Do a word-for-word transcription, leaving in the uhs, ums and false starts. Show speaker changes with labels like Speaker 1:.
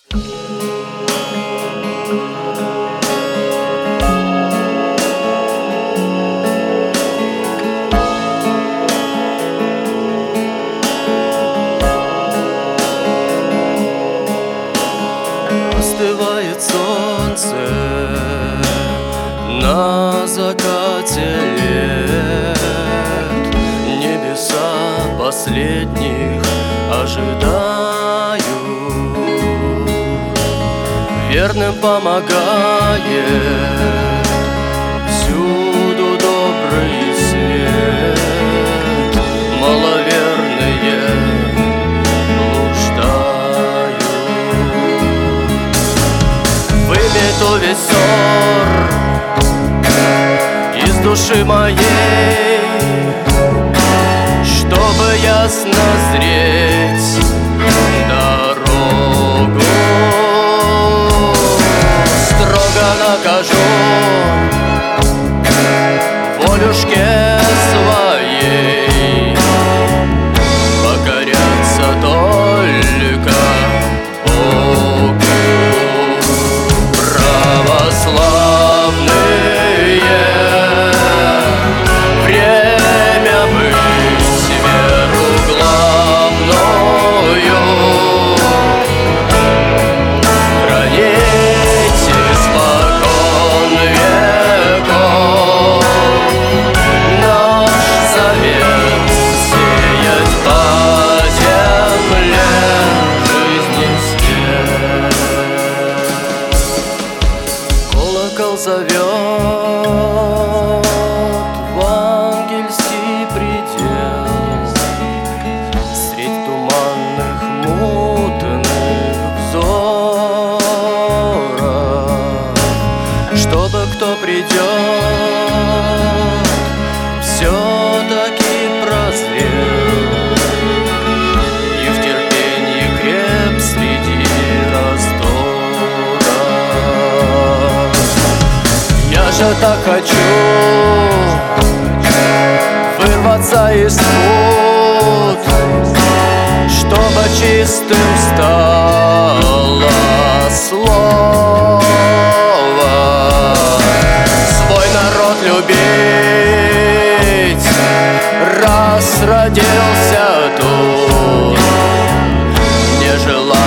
Speaker 1: Остывает солнце на закате лет, небеса последних ожидают, верным помогает всюду добрый свет. Маловерные блуждают, вымету весь ссор из души моей, чтобы ясно зреть дорогу. Строго накажу волюшке своей, покоряться только Богу. Православные, время быть веру главною храните испокон веков. Наш завет сеять по земле жизни свет. Колокол зовет в ангельский предел, средь туманных мутных взоров, чтобы кто придет, все-таки прозрел и в терпении креп среди раздоров. Я же так хочу вырваться из пут, чтобы чистым стало слово, свой народ любить, раз родился тут, не желаю